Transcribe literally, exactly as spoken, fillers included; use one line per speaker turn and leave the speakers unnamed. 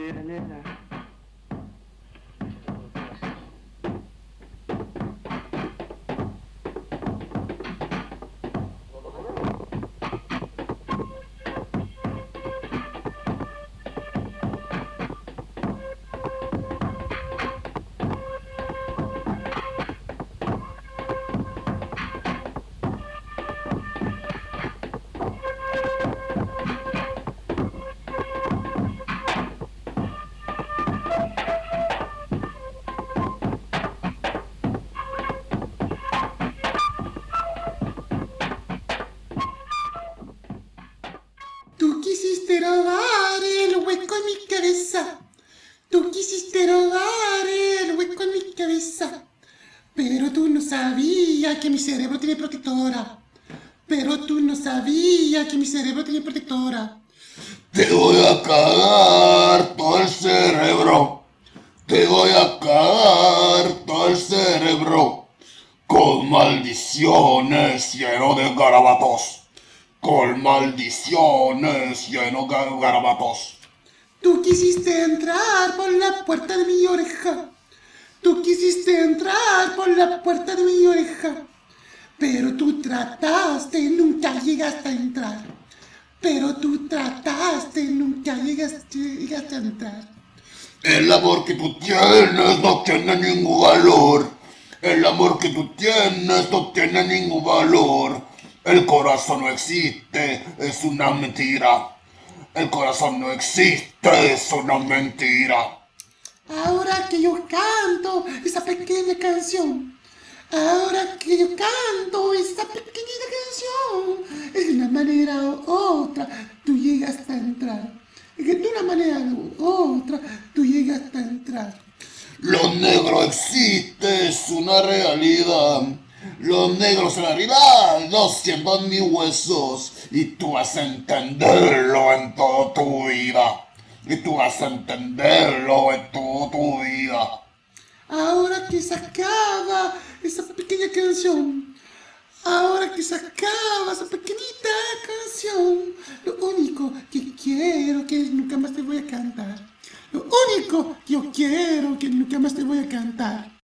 ver, nena.
Tú quisiste robar el hueco en mi cabeza. Tú quisiste robar el hueco en mi cabeza. Pero tú no sabías que mi cerebro tiene protectora. Pero tú no sabías que mi cerebro tiene protectora.
Te voy a cagar todo el cerebro. Te voy a cagar todo el cerebro. Con maldiciones lleno de garabatos. Con maldiciones lleno de garabatos.
Tú quisiste entrar por la puerta de mi oreja. Tú quisiste entrar por la puerta de mi oreja. Pero tú trataste, nunca llegaste a entrar. Pero tú trataste, nunca llegaste, llegaste a entrar.
El amor que tú tienes no tiene ningún valor. El amor que tú tienes no tiene ningún valor. El corazón no existe, es una mentira. El corazón no existe, es una mentira.
Ahora que yo canto esa pequeña canción, ahora que yo canto esa pequeñita canción, de una manera u otra tú llegas a entrar. Es que de una manera u otra tú llegas a entrar.
Lo negro existe, es una realidad. Los negros en la realidad no sientan mis huesos. Y tú vas a entenderlo en toda tu vida. Y tú vas a entenderlo en toda tu vida.
Ahora que se acaba esa pequeña canción, ahora que se acaba esa pequeñita canción, lo único que quiero que nunca más te voy a cantar. Lo único que yo quiero que nunca más te voy a cantar.